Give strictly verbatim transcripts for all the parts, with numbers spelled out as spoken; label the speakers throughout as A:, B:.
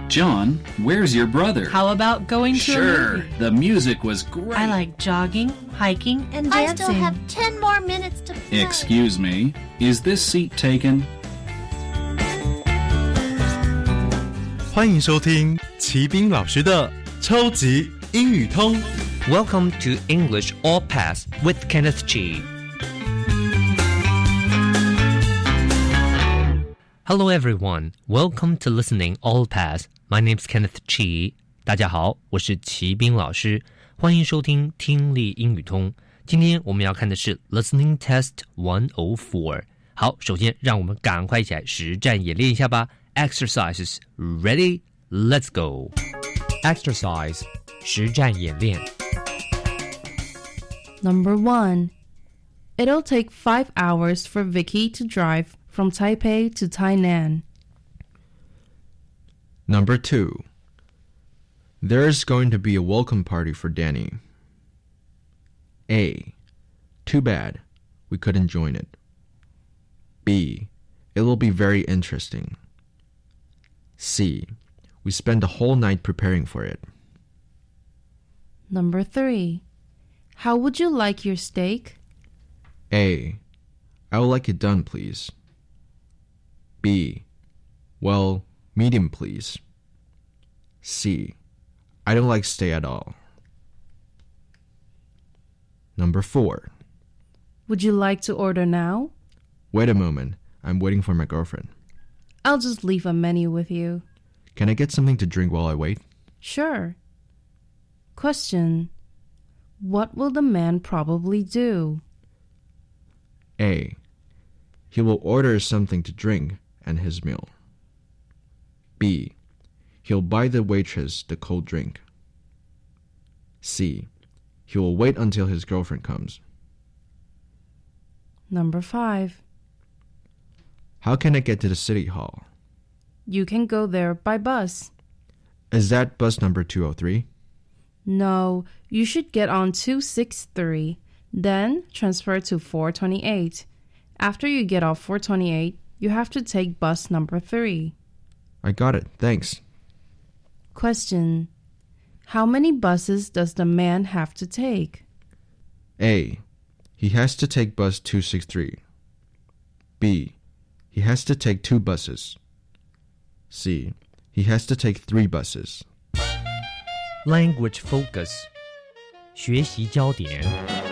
A: John, where's your brother?
B: How about going to
A: Sure,
B: a movie?
A: the music was great.
B: I like jogging, hiking, and dancing.
C: I still have ten more minutes to play.
A: Excuse me, is this seat taken?
D: 欢迎收听齐斌老师的超级英语通。
E: Welcome to English All Pass with Kenneth Chi. Hello everyone, welcome to Listening All Pass. My name's Kenneth Chi. 大家好，我是齐斌老师，欢迎收听听力英语通。今天我们要看的是 Listening Test one oh four。好，首先让我们赶快一起来实战演练一下吧。Exercises, ready? Let's go. Exercise, 实战演练。
F: Number one, it'll take five hours for Vicky to drive from Taipei to Tainan.
G: Number two, there's going to be a welcome party for Danny. A, too bad, we couldn't join it. B, it will be very interesting. C, we spent the whole night preparing for it.
F: Number three, how would you like your steak?
G: A, I would like it done, please. B, well, medium, please. C, I don't like steak at all. Number four,
F: would you like to order now?
G: Wait a moment, I'm waiting for my girlfriend.
F: I'll just leave a menu with you.
G: Can I get something to drink while I wait?
F: Sure. Question, what will the man probably do?
G: A, he will order something to drink and his meal. B, he'll buy the waitress the cold drink. C, he will wait until his girlfriend comes.
F: Number five,
G: how can I get to the city hall?
F: you can go there by bus.
G: Is that bus number two oh three?
F: No, you should get on two sixty-three, then transfer to four twenty-eight. After you get off four twenty-eight, you have to take bus number three.
G: I got it, thanks.
F: Question, how many buses does the man have to take?
G: A, he has to take bus two sixty-three. B, he has to take two buses. C, he has to take three buses.
E: Language focus, 学习焦点。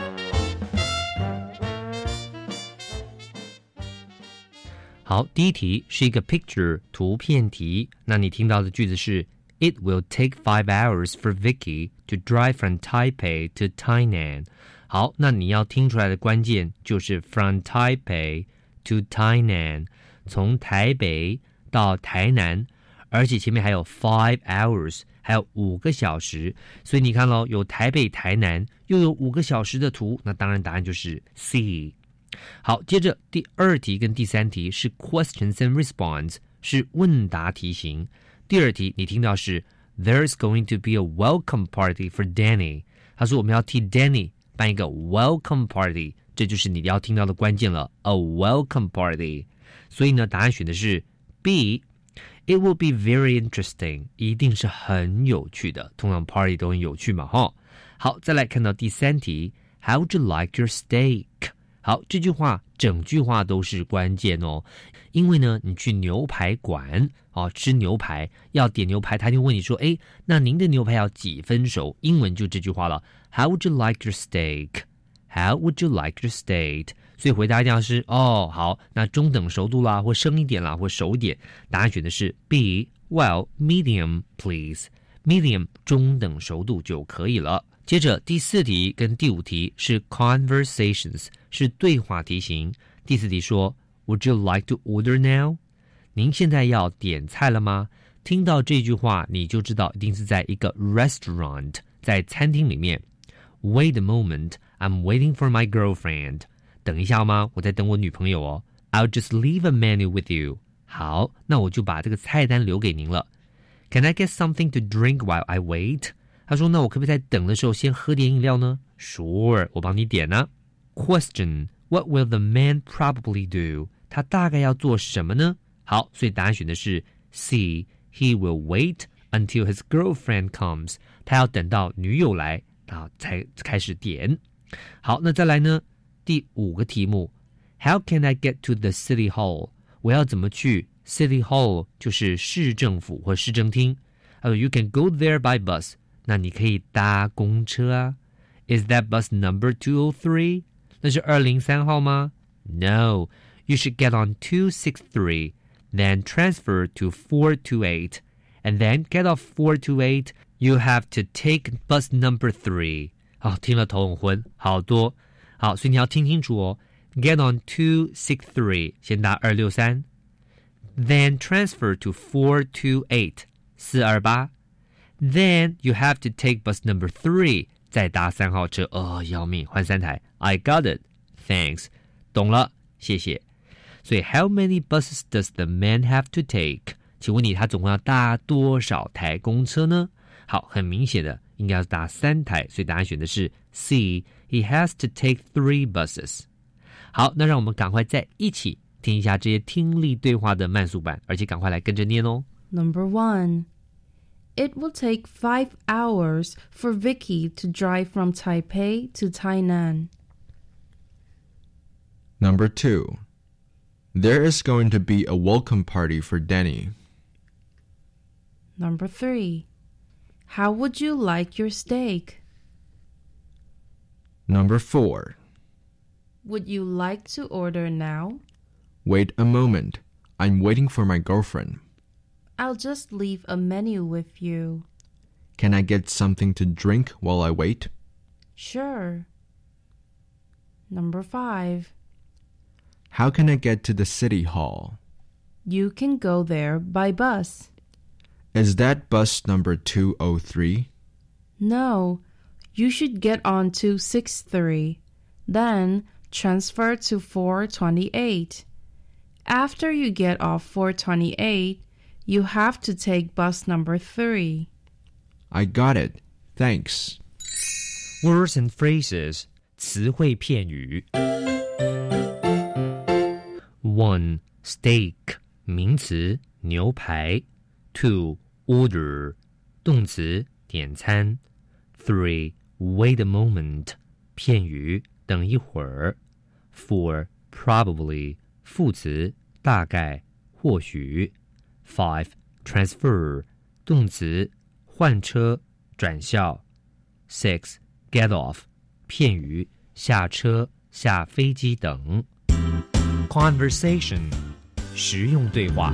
E: 好，第一题是一个 picture 图片题，那你听到的句子是 It will take five hours for Vicky to drive from Taipei to Tainan。好，那你要听出来的关键就是 from Taipei to Tainan， 从台北到台南，而且前面还有 five hours， 还有五个小时，所以你看咯，有台北台南又有五个小时的图，那当然答案就是 C。 好，接着第二题跟第三题是 questions and response， 是问答题型。第二题你听到是 There's going to be a welcome party for Danny， 他说我们要替 Danny 办一个 welcome party， 这就是你要听到的关键了， a welcome party。 所以呢答案选的是 B， It will be very interesting， 一定是很有趣的，通常 party 都很有趣嘛齁。好，再来看到第三题 How would you like your steak？ 好，这句话整句话都是关键哦，因为呢你去牛排馆哦吃牛排，要点牛排，他就问你说，诶，那您的牛排要几分熟？英文就这句话了， How would you like your steak？ How would you like your steak？ 所以回答一定要是哦好，那中等熟度啦，或生一点啦，或熟一点。答案选的是 B， Well medium please， medium 中等熟度就可以了。接着第四题跟第五题是 conversations， 是对话题型。第四题说 Would you like to order now？ 您现在要点菜了吗？听到这句话你就知道一定是在一个 restaurant， 在餐厅里面。 Wait a moment, I'm waiting for my girlfriend。 等一下吗？我在等我女朋友哦。 I'll just leave a menu with you。 好，那我就把这个菜单留给您了。 Can I get something to drink while I wait？他说那我可不可以在等的时候先喝点饮料呢？ Sure， 我帮你点啊。 Question， What will the man probably do？ 他大概要做什么呢？好，所以答案选的是 C， he will wait until his girlfriend comes. 他要等到女友来，然后才开始点。好，那再来呢？第五个题目 ，How can I get to the city hall？ 我要怎么去 city hall？ 就是市政府或市政厅。呃 ，You can go there by bus。那你可以搭公车啊。Is that bus number two oh three？ 那是二零三号吗 ？No。You should get on two sixty-three, then transfer to four twenty-eight, and then get off four twenty-eight. You have to take bus number three. 好，听了头很昏，好多。好，所以你要听清楚哦。Get on two sixty-three, 先搭二六三 then transfer to four twenty-eight, 四二八 Then you have to take bus number three, 再搭三号车。哦，要命，换三台。I got it. Thanks. 懂了，谢谢。所以 how many buses does the man have to take？ 请问你他总共要搭多少台公车呢？好，很明显的应该要搭三台，所以答案选的是 C. He has to take three buses. 好，那让我们赶快再一起听一下这些听力对话的慢速版，而且赶快来跟着念哦。
F: Number one. It will take five hours for Vicky to drive from Taipei to Tainan.
G: Number two. There is going to be a welcome party for Danny.
F: Number three. How would you like your steak?
G: Number four.
F: Would you like to order now?
G: Wait a moment. I'm waiting for my girlfriend.
F: I'll just leave a menu with you.
G: Can I get something to drink while I wait?
F: Sure. Number five.
G: How can I get to the city hall?
F: You can go there by bus.
G: Is that bus number two oh three?
F: No, you should get on two sixty-three, then transfer to four twenty-eight. After you get off four twenty-eight, you have to take bus number three.
G: I got it. Thanks.
E: Words and phrases 词汇片语。One, steak 名词牛排。Two, order 动词点餐。Three, wait a moment 片语等一会儿。Four, probably 副词大概或许。Five, transfer 动词换车转校。Six, get off 片语下车下飞机等。Conversation 实用对话。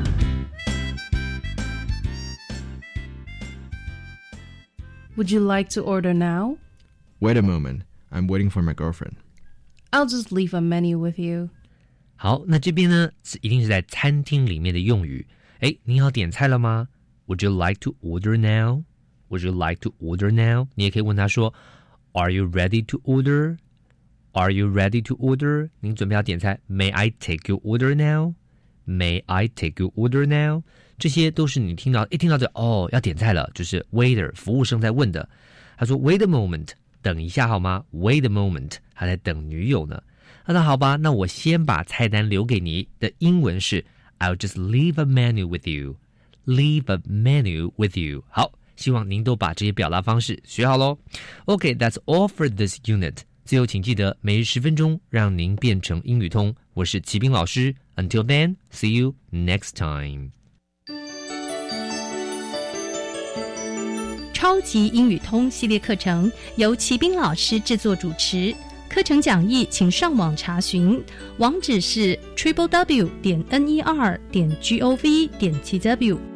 F: Would you like to order now?
G: Wait a moment. I'm waiting for my girlfriend.
F: I'll just leave a menu with you.
E: 好，那这边呢是一定是在餐厅里面的用语。诶，你好，点菜了吗？ Would you like to order now? Would you like to order now? 你也可以问他说 Are you ready to order? Are you ready to order? 您准备要点菜 May I take your order now? May I take your order now? 这些都是你听到一听到这哦要点菜了，就是 waiter 服务生在问的。他说 Wait a moment 等一下好吗 Wait a moment 他在等女友呢。那好吧，那我先把菜单留给你的英文是 I'll just leave a menu with you. Leave a menu with you. 好，希望您都把这些表达方式学好咯。 OK, that's all for this unit. 最后请记得每日十分钟让您变成英语通。我是齐斌老师。Until then, see you next time.
B: 超级英语通系列课程由齐斌老师制作主持，课程讲义请上网查询，网址是 triple w 点 n e r 点 g o v 点 t w。